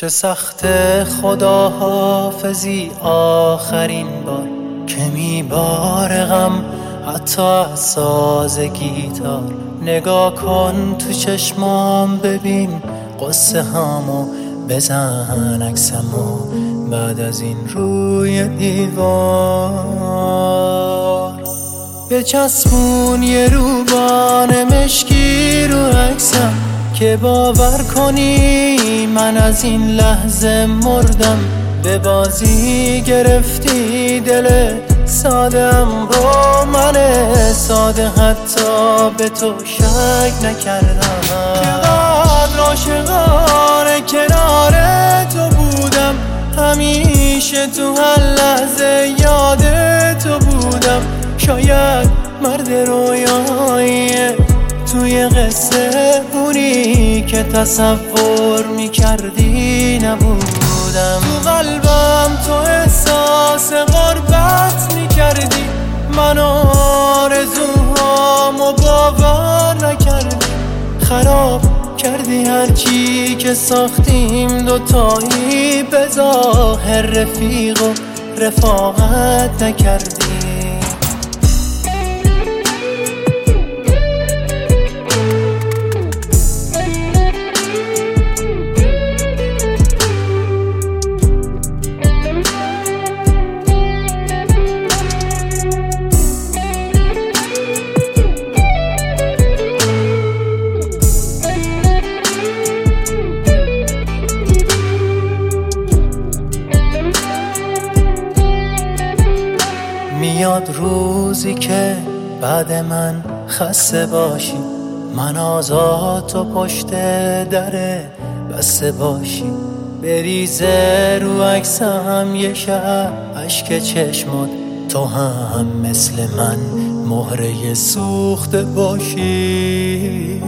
چه سخت خداحافظی آخرین بار که میباره غم حتی از ساز گیتار. نگاه کن تو چشمام ببین قصه هامو، بزن عکسمو بعد از این روی دیوار. بچسبون یه روبان مشکی رو عکسم که باور کنی من از این لحظه مردم. به بازی گرفتی دل سادم رو، من ساده حتی به تو شک نکردم. چقدر عاشقانه کنار تو بودم، همیشه تو هر لحظه یاد تو بودم. شاید مرد رویاییه توی قصه، اونی که تصور میکردی نبودم. تو قلبم تو احساس غربت میکردی، من آرزوهامو باور نکردی. خراب کردی هرچی که ساختیم دوتایی، به ظاهر رفیق و رفاقت نکردی. میاد روزی که بعد من خسته باشی، من آزاد تو پشت در بسته باشی. بریزه رو عکسم یه شب اشک چشمات، تو هم مثل من مهره سوخته باشی.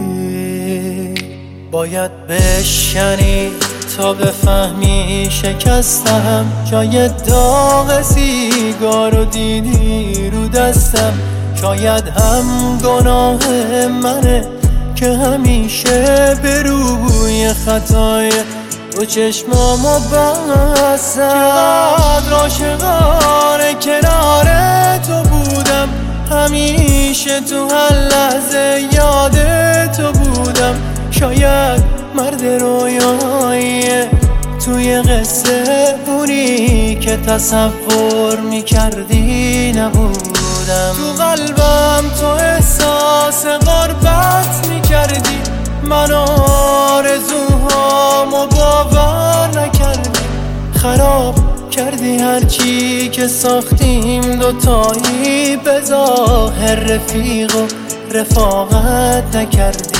باید بشکنی تا بفهمی شکستم، جای داغ سیگارو دیدی رو دستم. شاید هم گناه منه که همیشه به روی خطای تو چشمامو بستم. چقدر عاشقانه کنار تو بودم، همیشه تو هر لحظه یاد تو بودم. شاید مرد رویاییه توی قصه، اونی که تصور میکردی نبودم. تو قلبم تو احساس غربت میکردی، من آرزوهامو باور نکردی. خراب کردی هرچی که ساختیم دوتایی، به ظاهر رفیق و رفاقت نکردی.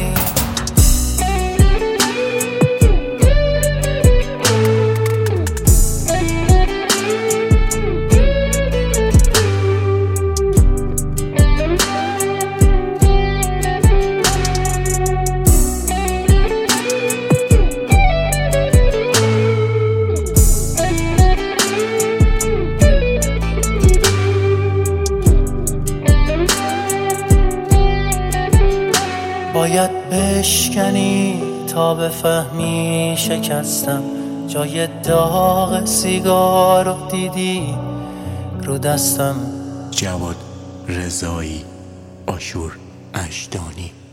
باید بشکنی تا بفهمی شکستم، جای داغ سیگارو دیدی رو دستم. جواد رضایی، آشور اشدانی.